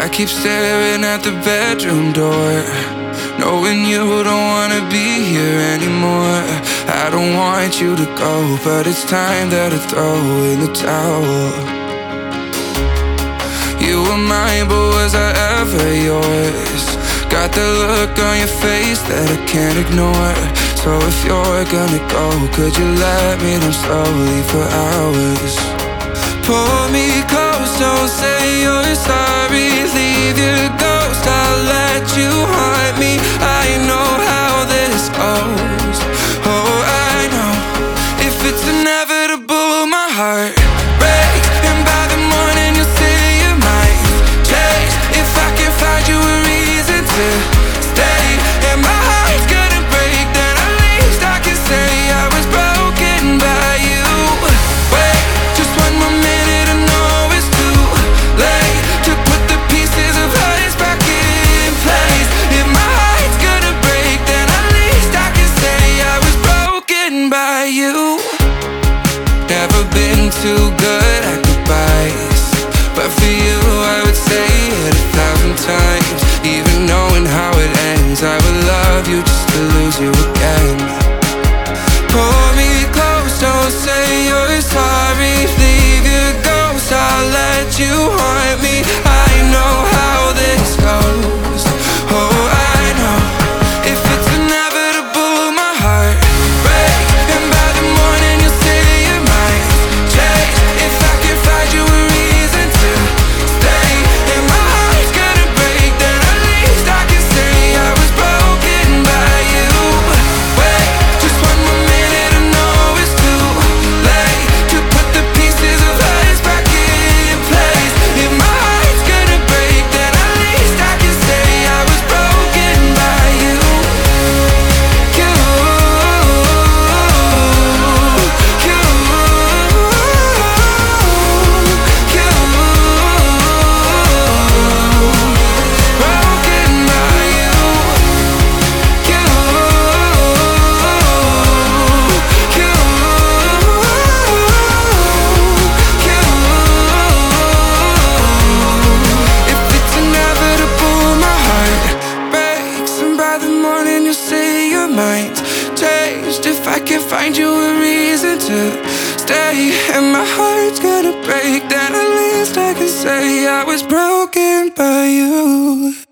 I keep staring at the bedroom door, knowing you don't wanna be here anymore. I don't want you to go, but it's time that I throw in the towel. You were mine, but was I ever yours? Got the look on your face that I can't ignore. So if you're gonna go, could you let me down slowly for hours? Pull me close, don't say you're sorry. Leave your ghost, I'll let you haunt me. I know how this goes. Oh, I know. If it's inevitable, my heart breaks, and by the morning you'll say you might change. If I can find you a reason to stay, and my heart's gonna break, then at least I can say I was broken by you. Wait, just one more minute, I know it's too late to put the pieces of us back in place. If my heart's gonna break, then at least I can say I was broken by you. Never been too good at goodbyes, but for you I would say it 1,000 times. Even knowing how it ends, I would love you just to lose you again. Pull me close, don't say you're sorry. Leave your ghost, I'll let you haunt me. I know how this goes. Oh, I know. If it's inevitable, my heart breaks, and by the morning you'll say you might change. If I can find you a reason to stay, and my heart's gonna break, then at least I can say I was broken by you. Wait, just one more minute, I know it's too late to put the pieces of us back in place. If my heart's gonna break, then at least I can say I was broken by you. You, broken by you. If it's inevitable, my heart breaks, and by the morning you'll say your mind's changed. If I can find you a reason to stay, and my heart's gonna break, then at least I can say I was broken by you.